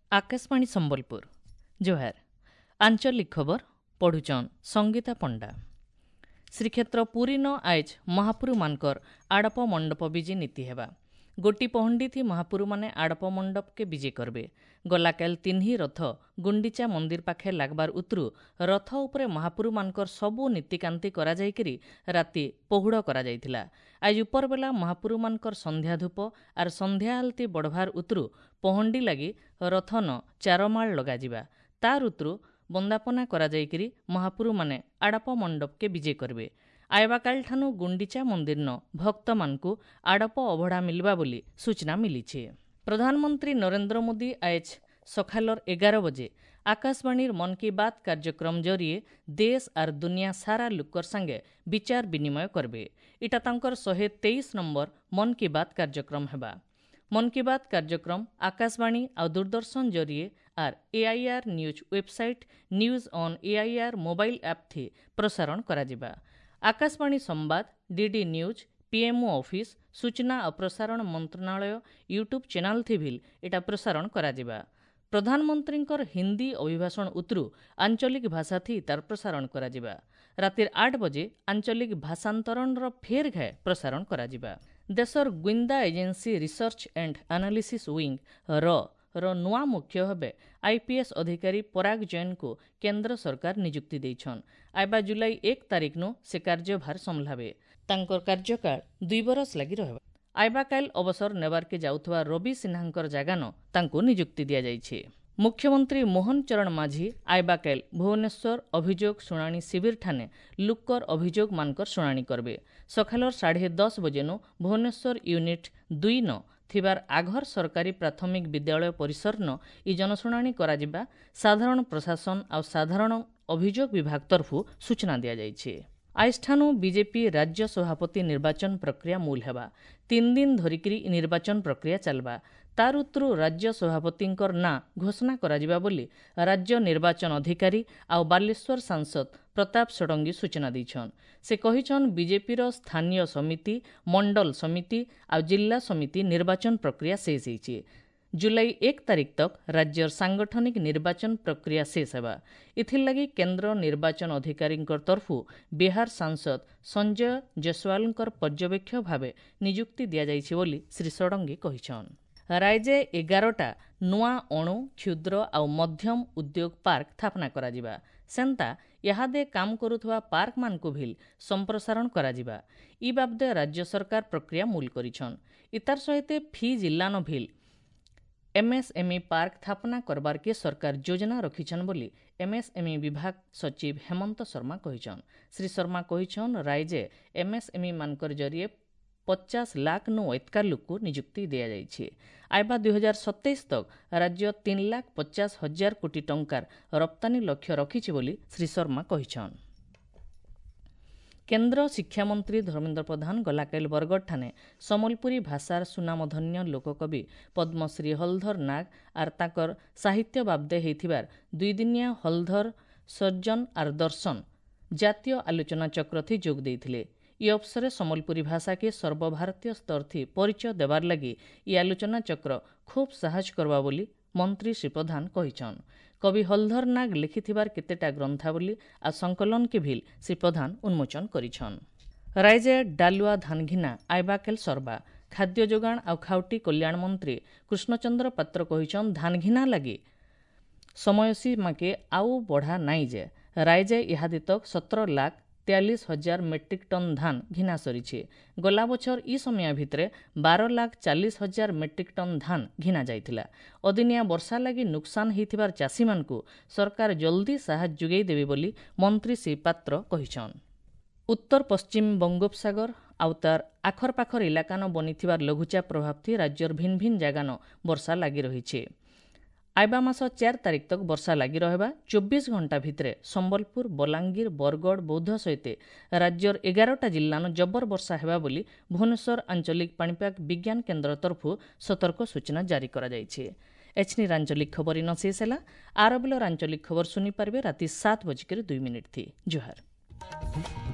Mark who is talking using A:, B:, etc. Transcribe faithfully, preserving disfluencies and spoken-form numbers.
A: आकाशवाणी संबलपुर जोहार आंचलिक खबर पढ़ुचन संगीता पंडा। श्रीक्षेत्र पुरी न आयज महापुरु मानकर आड़प मंडप विजे नीति हेबा। गोटी पहंडी थी महापुरु माने आड़प मंडप के विजे करबे। गलाकाल तिन्ही रथ गुंडीचा मंदिर पाखे लागबार उतरु रथ उपरे महापुरु मानकर सबु नीतिकांति करा जायकरी राति पहुड़ करा जायतिला। आज उपर बेला महापुरु मानकर संध्या धूप आर संध्या आलती बढ़वार उतरु पहंडी लगी रथन चारमाल लगा जिबा। तार उतरु बंदापना करा जायकरी महापुरु माने आड़प मंडप के विजे करबे। आयबाकाल ठानु गुंडीचा मंदिर न भक्त मानकु आड़प अभड़ा मिलबा बोली सूचना मिली। प्रधानमंत्री नरेंद्र मोदी आज सखालर एगार बजे आकाशवाणीर मन की बात कार्यक्रम जरिए देश आर दुनिया सारा लुकर संगे विचार विनिमय करबे। इटा तांकर शहे तेईस नंबर मन की बात कार्यक्रम हेबा। मन की बात कार्यक्रम आकाशवाणी और दूरदर्शन जरिए आर AIR news website news on AIR mobile app थी प्रसारण करा जिबा। आकाशवाणी संवाद डीडी न्यूज पीएमओ ऑफिस सूचना और प्रसारण मंत्रणालय यूट्यूब चैनल थी भी इटा प्रसारण करा जिबा। प्रधानमंत्री हिंदी अभिभाषण उतरु आंचलिक भाषा थी तार प्रसारण करा जिबा। रातिर आठ बजे आंचलिक भाषांतरण रो फेर घाय प्रसारण करा जिबा। देशर गुइंदा agency research and analysis wing र रो नुआ मुख्य हेबे आईपीएस अधिकारी पराग जैन को केंद्र सरकार नियुक्ति देछन। आइबा जुलाई एक तारिख नु से कार्यभार संभावे। तांकर कार्यकाल दुई बरस लगी रहबा। आइबा काल अवसर नेबार के जाउथवा रवि सिन्हांकर जागान तांको नियुक्ति दिया जाइछे। मुख्यमंत्री मोहन चरण माझी आइबा काल भुवनेश्वर अभियोग शुणाणी शिविर ठाने लुक्कर अभियोग मानकर शुणाणी करबे। सखालर साढ़े दस बजेनु भुवनेश्वर यूनिट दुई न थिबार आघर सरकारी प्राथमिक विद्यालय परिसर न इ जनशुणाणी कराजिबा साधारण प्रशासन और साधारण अभियोग विभाग तरफु सूचना दिया जाइछे। आइठानु बीजेपी राज्य सभापति निर्वाचन प्रक्रिया मूल हेबा। तीन दिन धरिकी निर्वाचन प्रक्रिया चलबा। तार उतरु राज्य सभापतिंकर ना घोषणा कराजिबा बोली राज्य निर्वाचन अधिकारी आउ बालेश्वर सांसद प्रताप षडंगी सूचना दैछन। से कहिछन बीजेपीर स्थानीय समिति मंडल समिति आउ जिला समिति निर्वाचन प्रक्रिया शेष होइछे। जुलाई एक तारिख तक राज्यर सांगठनिक निर्वाचन प्रक्रिया शेष हेबा। इथिर लगी केंद्र निर्वाचन अधिकारी तरफु बिहार सांसद संजय जयसवालकर पर्यवेक्षक भावे नियुक्ति दिया जाइछे बोली श्री षडंगी कहिछन। राज्य एगारटा नुआ अणु क्षुद्र आउ मध्यम उद्योग पार्क स्थापना करा जिबा। सेंता यादे काम करुथवा पार्क मानकु भिल संप्रसारण करा जिबा। इ बाबदे राज्य सरकार प्रक्रिया मूल करिछन। इतार सहिते फी जिल्ला न भिल एमएसएमई पार्क स्थापना करबार के सरकार योजना रखिछन बोली एमएसएमई विभाग सचिव हेमंत शर्मा कहिछन। श्री शर्मा कहिछन राज्य एमएसएमई मानकर जरिए पचास लाख नु एतका लोक को नियुक्ति दिया जाइछे। आइबा दुई हजार सत्ताईस तक राज्य तीन लाख पचास हजार कोटी टंकार रप्तानी लक्ष्य रखिछि बोली श्री शर्मा कहिछन। केंद्र शिक्षा मंत्री धर्मेंद्र प्रधान गलाकाल बरगढ़ ठाने समलपुरी भाषार सुनामधन्य लोककवि पद्मश्री हलधर नाग आर ताकर साहित्य बाबदे हेथिबार दुई दिनिया हलधर सर्जन आर दर्शन जातीय आलोचना चक्र थी जोग देइथिले। इ अवसरे समलपुरी भाषा के सर्वभारतीय स्तर थी परिचय देवार लगी इ आलोचना चक्र खूब साहस करवा बोली मंत्री श्री प्रधान कहिछन। कवि हलधर नाग लिखिथिबार केतेटा ग्रंथावली आ संकलन के भिल श्री प्रधान उन्मोचन करिछन। राज्य डालुआ धान घिना आइबाकेल सरबा। खाद्य जोगाण आ खाउटी कल्याण मंत्री कृष्णचंद्र पात्र कहिछन धान घिना लगी समय सीमा के आउ बढ़ा नाई जे राज्य इहादे तक सत्रह लाख तेयालीस हजार मेट्रिक टन धान घिना सरीछे। गला बछर इ समय भितरे बारह लाख चालीस हजार मेट्रिक टन धान घिना जाइथिला। अदिनिया वर्षा लगी नुकसान हेथिबार चाषी मानकु सरकार जल्दी साहाय्य जुगेई देबे बोली मंत्री श्री पात्र कहिछन। उत्तर पश्चिम बंगोपसागर आउ तार आखर पाखर इलाकान बनिथिबार लघुचाप प्रभाव थी राज्यर भिन्न भिन्न जागान वर्षा लगी रहिछे। आइबा मास चार तारिख तक वर्षा लगी रहबा। चौबीस घंटा भितरे संबलपुर बलांगीर बरगढ़ बौद्ध सहित राज्यर एगारटा जिल्लान जबर वर्षा हेबा बोली भुवनेश्वर आंचलिक पाणीपाग विज्ञान केन्द्र तरफु सतर्क सूचना जारी करा जाइछे। एचनी आंचलिक खबर इन शेष है। आर बेलर आंचलिक खबर सुनी पारबे राति सात बजिकर दुई मिनिट थी। जोहार।